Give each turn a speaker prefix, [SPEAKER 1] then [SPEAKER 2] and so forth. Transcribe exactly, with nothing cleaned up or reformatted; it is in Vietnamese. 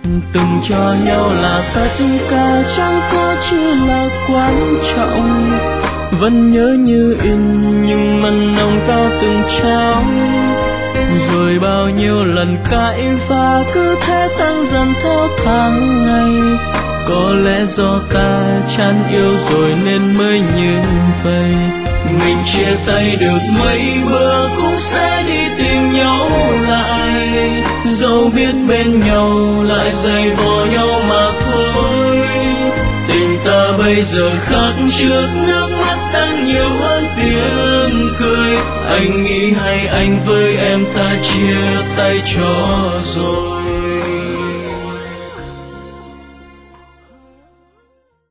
[SPEAKER 1] từng cho nhau là tất cả, chẳng có chi là quan trọng. Vẫn nhớ như in nhưng mặn nồng cao từng trao, rồi bao nhiêu lần cãi vã cứ thế tăng dần theo tháng ngày. Có lẽ do ta chán yêu rồi nên mới như vậy. Mình chia tay được mấy bữa cũng sẽ đi tìm nhau lại, dẫu biết bên nhau lại dày vò nhau mà thôi. Tình ta bây giờ khác trước, nước mắt đang nhiều hơn tiếng cười. Anh nghĩ hay anh với em ta chia tay cho rồi.